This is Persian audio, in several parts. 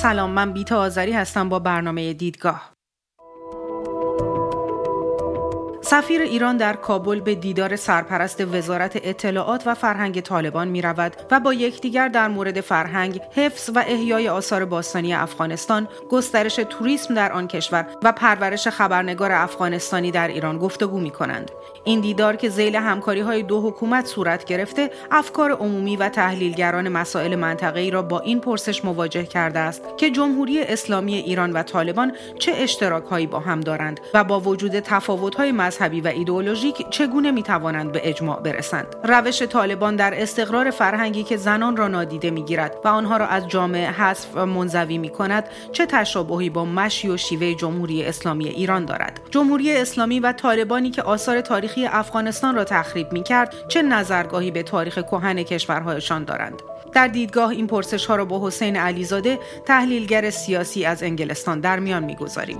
سلام، من بیتا آذری هستم با برنامه دیدگاه. سفیر ایران در کابل به دیدار سرپرست وزارت اطلاعات و فرهنگ طالبان می رود و با یکدیگر در مورد فرهنگ، حفظ و احیای آثار باستانی افغانستان، گسترش توریسم در آن کشور و پرورش خبرنگار افغانستانی در ایران گفتگو می کنند. این دیدار که ذیل همکاری‌های دو حکومت صورت گرفته، افکار عمومی و تحلیلگران مسائل منطقه‌ای را با این پرسش مواجه کرده است که جمهوری اسلامی ایران و طالبان چه اشتراک‌هایی با هم دارند و با وجود تفاوت‌های مذهبی و ایدئولوژیک چگونه می‌توانند به اجماع برسند. روش طالبان در استقرار فرهنگی که زنان را نادیده می‌گیرد و آنها را از جامعه حذف و منزوی می‌کند، چه تشابهی با مشی و شیوه جمهوری اسلامی ایران دارد؟ جمهوری اسلامی و طالبانی که آثار تاریخی افغانستان را تخریب می‌کرد، چه نظرگاهی به تاریخ کهن کشورهایشان دارند؟ در دیدگاه این پرسش‌ها را با حسین علیزاده، تحلیلگر سیاسی از انگلستان در میان می‌گذاریم.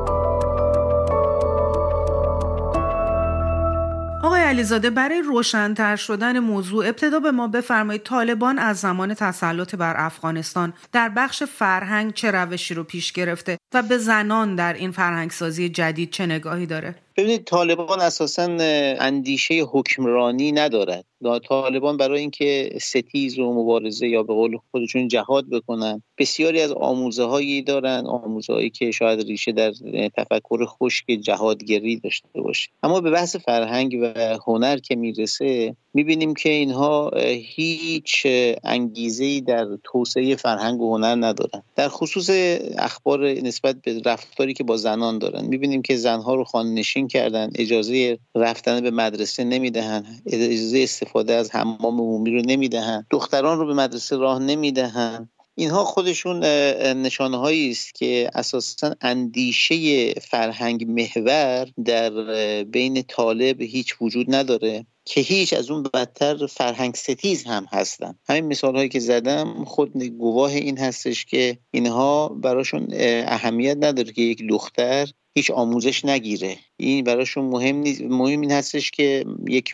آقای علیزاده، برای روشن‌تر شدن موضوع ابتدا به ما بفرمایید طالبان از زمان تسلط بر افغانستان در بخش فرهنگ چه روشی رو پیش گرفته و به زنان در این فرهنگسازی جدید چه نگاهی داره؟ ببینید، طالبان اساساً اندیشه حکمرانی ندارد. طالبان برای اینکه ستیز و مبارزه یا به قول خودشون جهاد بکنن، بسیاری از آموزه‌هایی دارن، آموزه‌هایی که شاید ریشه در تفکر خشک جهادگری داشته باشه. اما به بحث فرهنگ و هنر که میرسه، میبینیم که اینها هیچ انگیزه‌ای در توسعه فرهنگ و هنر ندارن. در خصوص اخبار نسبت به رفتاری که با زنان دارن، میبینیم که زنها رو خانه‌نشین کردن، اجازه رفتن به مدرسه نمیدهن، اجازه استفاده از حمام عمومی رو نمیدهن، دختران رو به مدرسه راه نمیدهن. اینها خودشون نشانه‌هایی است که اساساً اندیشه فرهنگ محور در بین طالب هیچ وجود نداره، که هیچ از اون بدتر فرهنگ ستیز هم هستن. همین مثال‌هایی که زدم خود گواه این هستش که اینها براشون اهمیت نداره که یک دختر هیچ آموزش نگیره. این براشون مهم نیست. مهم این هستش که یک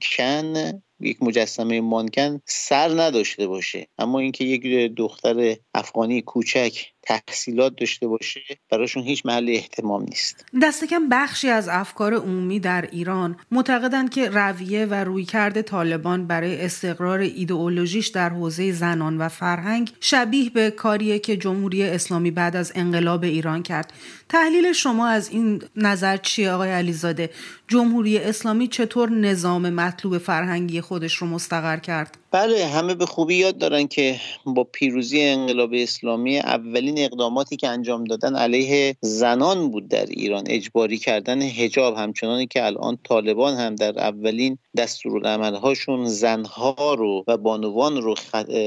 مجسمه مانکن سر نداشته باشه، اما اینکه یک دختر افغانی کوچک تحصیلات داشته باشه براشون هیچ محل اهتمام نیست. دست کم بخشی از افکار عمومی در ایران معتقدند که رویه و رویکرد طالبان برای استقرار ایدئولوژیش در حوزه زنان و فرهنگ شبیه به کاریه که جمهوری اسلامی بعد از انقلاب ایران کرد. تحلیل شما از این نظر چیه آقای علیزاده؟ جمهوری اسلامی چطور نظام مطلوب فرهنگی خودش رو مستقر کرد؟ بله، همه به خوبی یاد دارن که با پیروزی انقلاب اسلامی اولین اقداماتی که انجام دادن علیه زنان بود در ایران، اجباری کردن حجاب، همچنانی که الان طالبان هم در اولین دستورالعمل‌هاشون زنها رو و بانوان رو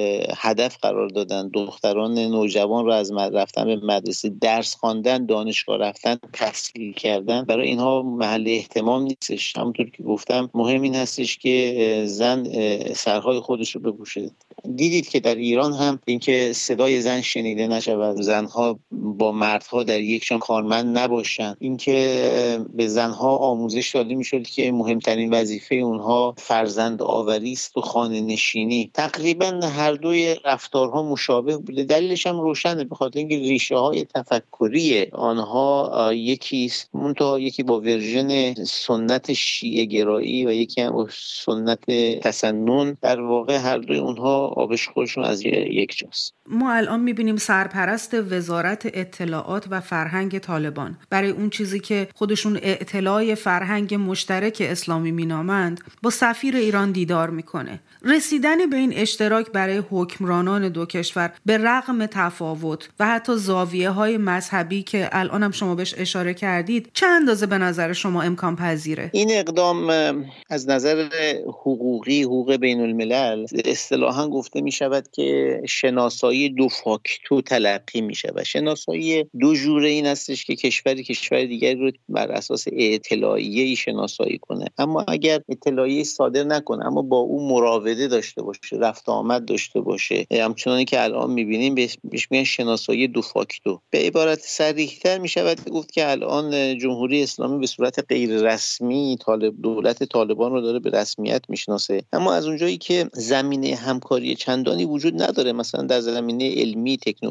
هدف قرار دادن، دختران نوجوان رو از رفتن به مدرسه، درس خواندن، دانشگاه رفتن، تحصیل کردن، برای اینها محل اهتمام نیستش. همونطور که گفتم مهم این هستش که زن سرهای خودش رو بپوشه. دیدید که در ایران هم اینکه صدای زن شنیده نشود، زنها با مردها در یک جان کارمند نباشند، اینکه به زنها آموزش داده میشد که مهمترین وظیفه اونها فرزند آوری است و خانه نشینی، تقریبا هر دوی رفتارها مشابه بوده. دلیلش هم روشنه، به خاطر اینکه ریشه های تفکری آنها یکی است، منتها یکی با ورژن سنت شیعه گرایی و یکی هم با سنت تسنن. در واقع هر دوی اونها آبش خودشون از یک جاست. ما الان میبینیم سرپرست وزارت اطلاعات و فرهنگ طالبان برای اون چیزی که خودشون اطلاع فرهنگ مشترک اسلامی مینامند با سفیر ایران دیدار میکنه. رسیدن به این اشتراک برای حکمرانان دو کشور به رغم تفاوت و حتی زاویه‌های مذهبی که الان هم شما بهش اشاره کردید، چه اندازه به نظر شما امکان پذیره؟ این اقدام از نظر حقوقی، حقوق بین الملل، اصطلاحاً گفته می شود که شناسایی دو فاکتو تلقی می شود. شناسایی دو جوره این هستش که کشوری دیگری رو بر اساس اطلاعیه‌ای شناسایی کنه، اما اگر اطلاعیه صادر نکنه اما با اون مراوده داشته باشه، رفت آمد داشته باشه، همچنانی که الان می‌بینیم بهش میگن شناسایی دو فاکتو. به عبارت صریح‌تر می شود گفت که الان جمهوری اسلامی به صورت غیر رسمی دولت طالبان رو داره به رسمیت میشناسه، اما از اونجایی که زمینه همکاری چندانی وجود نداره، مثلا در زمینه علمی، تکنولوژی،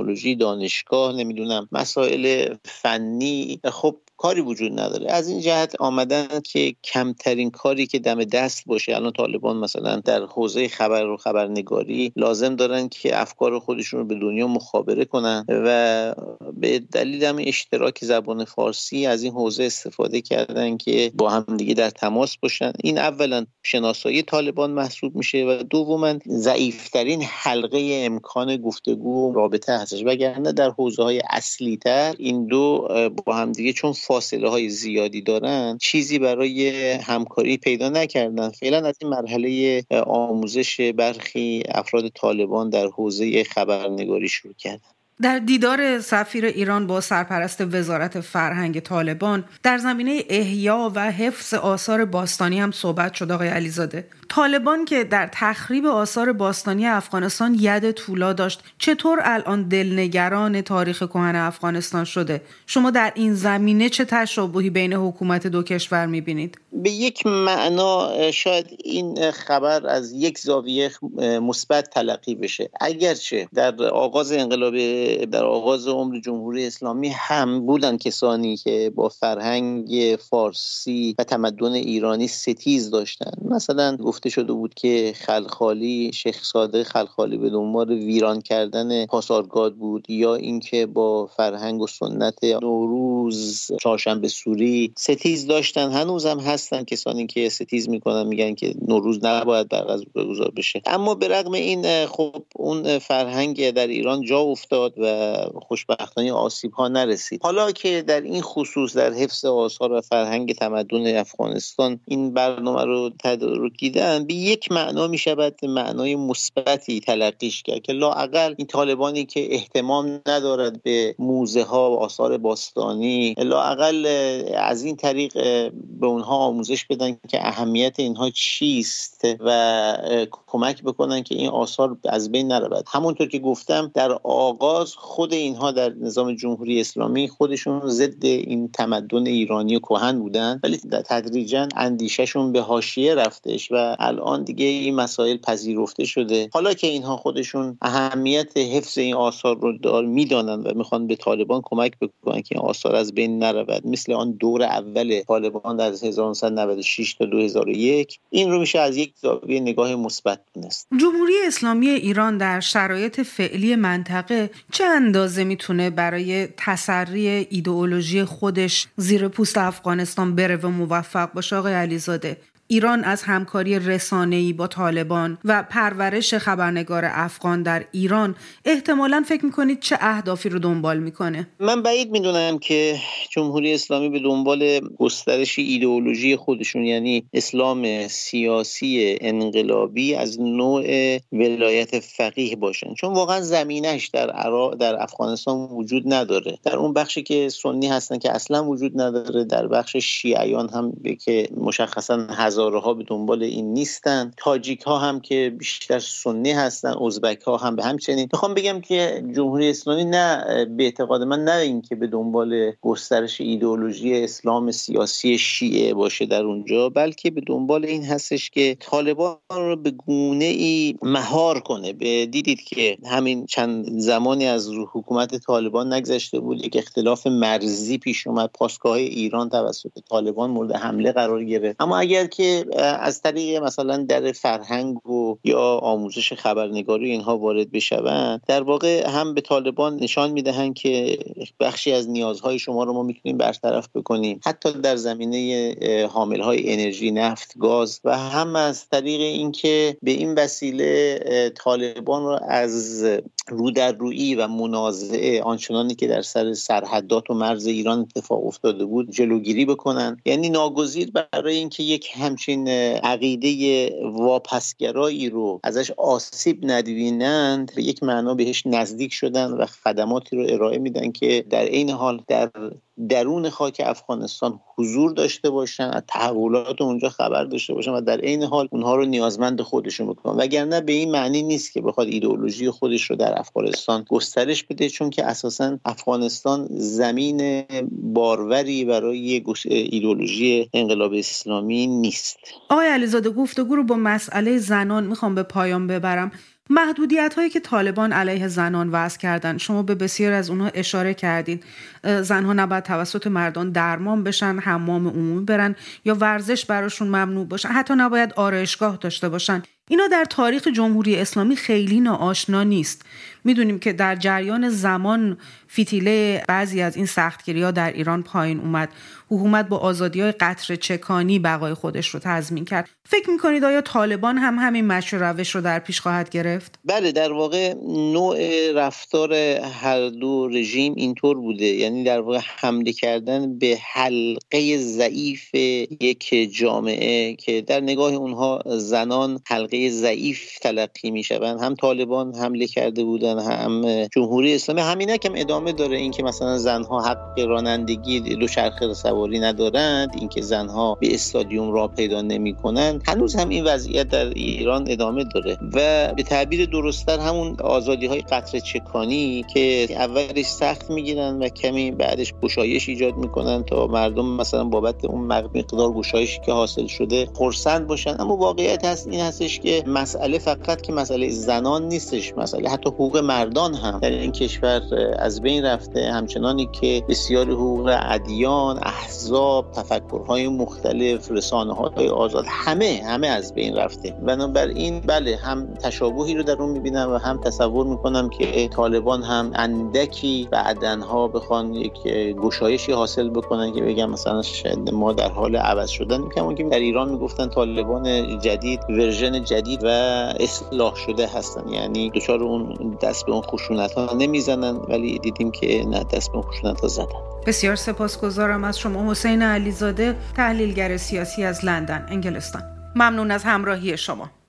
دانشگاه، نمیدونم مسائل فنی، خب کاری وجود نداره. از این جهت آمدن که کمترین کاری که دم دست باشه. الان طالبان مثلا در حوزه خبر و خبرنگاری لازم دارن که افکار خودشون رو به دنیا مخابره کنن و به دلیل هم اشتراک زبان فارسی از این حوزه استفاده کردن که با هم دیگه در تماس باشن. این اولا شناسایی طالبان محسوب میشه و دوما ضعیفترین حلقه امکان گفتگو و رابطه هستش، وگرنه در حوزه‌های اصلی‌تر این دو با هم دیگه چون فاصله های زیادی دارن چیزی برای همکاری پیدا نکردن. فعلا از این مرحله آموزش برخی افراد طالبان در حوزه خبرنگاری شروع کردن. در دیدار سفیر ایران با سرپرست وزارت فرهنگ طالبان در زمینه احیا و حفظ آثار باستانی هم صحبت شد. آقای علیزاده، طالبان که در تخریب آثار باستانی افغانستان ید طولا داشت، چطور الان دلنگران تاریخ کهن افغانستان شده؟ شما در این زمینه چه تشابهی بین حکومت دو کشور می‌بینید؟ به یک معنا شاید این خبر از یک زاویه مثبت تلقی بشه، اگرچه در آغاز انقلاب، در آغاز عمر جمهوری اسلامی هم بودن کسانی که با فرهنگ فارسی و تمدن ایرانی ستیز داشتن. مثلا گفته شده بود که خلخالی، شیخ صادق خلخالی به دنبال ویران کردن پاسارگاد بود، یا اینکه با فرهنگ و سنت نوروز، چهارشنبه سوری ستیز داشتن. هنوز هم هستن کسانی که ستیز میکنن، میگن که نوروز نباید برگزار بشه. اما به رغم این خب اون فرهنگ در ایران جا افتاد و خوشبختانه آسیب ها نرسید. حالا که در این خصوص در حفظ آثار و فرهنگ تمدن افغانستان این برنامه رو تدارک دیدن، به یک معنا میشود معنای مثبتی تلقیش کرد که لااقل این طالبانی که اهتمام ندارد به موزه ها و آثار باستانی، لااقل از این طریق به اونها آموزش بدن که اهمیت اینها چیست و کمک بکنن که این آثار از بین نرود. همونطور که گفتم در آغاز خود اینها در نظام جمهوری اسلامی خودشون ضد این تمدن ایرانی کهن بودن، ولی تدریجاً اندیشهشون به حاشیه رفتش و الان دیگه این مسائل پذیرفته شده. حالا که اینها خودشون اهمیت حفظ این آثار رو میدانن و میخوان به طالبان کمک بکنن که این آثار از بین نرود، مثل آن دور اول طالبان در 1996 تا 2001، این رو میشه از یک زاویه نگاه مثبت دونست. جمهوری اسلامی ایران در شرایط فعلی منطقه چه اندازه میتونه برای تسری ایدئولوژی خودش زیر پوست افغانستان بره و موفق باشه؟ آقای علیزاده، ایران از همکاری رسانه‌ای با طالبان و پرورش خبرنگار افغان در ایران احتمالاً فکر می‌کنید چه اهدافی رو دنبال می‌کنه؟ من بعید می‌دونم که جمهوری اسلامی به دنبال گسترش ایدئولوژی خودشون، یعنی اسلام سیاسی انقلابی از نوع ولایت فقیه باشن، چون واقعا زمینش در عراق، در افغانستان وجود نداره. در اون بخشی که سنی هستن که اصلا وجود نداره، در بخش شیعیان هم که مشخصاً هزارها به دنبال این نیستن، تاجیک ها هم که بیشتر سنی هستن، ازبک ها هم به همچنین. میخوام بگم که جمهوری اسلامی نه، به اعتقاد من، نه این که به دنبال گسترش ایدئولوژی اسلام سیاسی شیعه باشه در اونجا، بلکه به دنبال این هستش که طالبان رو به گونه ای مهار کنه. دیدید که همین چند زمانی از حکومت طالبان نگذشته بود یک اختلاف مرزی پیش اومد، پاسگاه ایران توسط طالبان مورد حمله قرار گرفت. اما اگر که از طریق مثلا در فرهنگ و یا آموزش خبرنگاری اینها وارد بشوند، در واقع هم به طالبان نشان میدهند که بخشی از نیازهای شما رو ما میتونیم برطرف بکنیم، حتی در زمینه حاملهای انرژی، نفت، گاز، و هم از طریق اینکه به این وسیله طالبان رو از رودررویی و منازعه آنچنانی که در سر سرحدات و مرز ایران اتفاق افتاده بود جلوگیری بکنن. یعنی ناگزیر برای اینکه یک همچین عقیده واپسگرایی رو ازش آسیب نبینند، به یک معنا بهش نزدیک شدن و خدماتی رو ارائه میدن که در این حال در درون خاک افغانستان حضور داشته باشن، از تحولات اونجا خبر داشته باشن و در این حال اونها رو نیازمند خودشون بکنن. وگرنه به این معنی نیست که بخواد ایدئولوژی خودش رو در افغانستان گسترش بده، چون که اساساً افغانستان زمین باروری برای ایدئولوژی انقلاب اسلامی نیست. آقای علیزاده، گفتگو رو با مسئله زنان میخوام به پایان ببرم. محدودیت‌هایی که طالبان علیه زنان وضع کردن، شما به بسیار از اونها اشاره کردید. زنها نباید توسط مردان درمان بشن، حمام عمومی برن یا ورزش براشون ممنوع باشه، حتی نباید آرایشگاه داشته باشن. اینا در تاریخ جمهوری اسلامی خیلی ناآشنا نیست. میدونیم که در جریان زمان فتیله بعضی از این سختگیری‌ها در ایران پایین اومد. حکومت با آزادی‌های قطره چکانی بقای خودش رو تضمین کرد. فکر می‌کنید آیا طالبان هم همین مشی روش رو در پیش خواهد گرفت؟ بله، در واقع نوع رفتار هر دو رژیم اینطور بوده، یعنی در واقع حمله کردن به حلقه ضعیف یک جامعه که در نگاه اونها زنان حلقه ضعیف تلقی می‌شوند. هم طالبان حمله کرده بودن، هم جمهوری اسلامی. همین هم ادامه داره، این که مثلا زنها حق رانندگی دوچرخه سواری ندارند، این که زنها به استادیوم راه پیدا نمی‌کنند، هنوز هم این وضعیت در ایران ادامه داره و به تعبیر درست‌تر همون آزادی‌های قطره چکانی که اولش سخت میگیرن و کمی بعدش گشایش ایجاد میکنن تا مردم مثلا بابت اون مقدار گشایشی که حاصل شده خرسند باشن. اما واقعیت هست این هستش که مسئله فقط که مسئله زنان نیستش، مسئله حتی حقوق مردان هم در این کشور از بین رفته، همچنانی که بسیاری حقوق ادیان، احزاب، تفکرهای مختلف، رسانه‌های آزاد همه از بین رفته. بنابراین بله، هم تشابهی رو در اون می‌بینم و هم تصور می‌کنم که طالبان هم اندکی بعدنها بخوان یک گشایشی حاصل بکنن که بگم مثلا شاید ما در حال عوض شدن، کما که در ایران میگفتن طالبان جدید، ورژن جدید و اصلاح شده هستن، یعنی دچار اون دست به اون خشونت‌ها نمیزنن، ولی دیدیم که نه، دست به اون خشونت‌ها زدن. بسیار سپاسگزارم از شما حسین علیزاده، تحلیلگر سیاسی از لندن، انگلستان. ممنون از همراهی شما.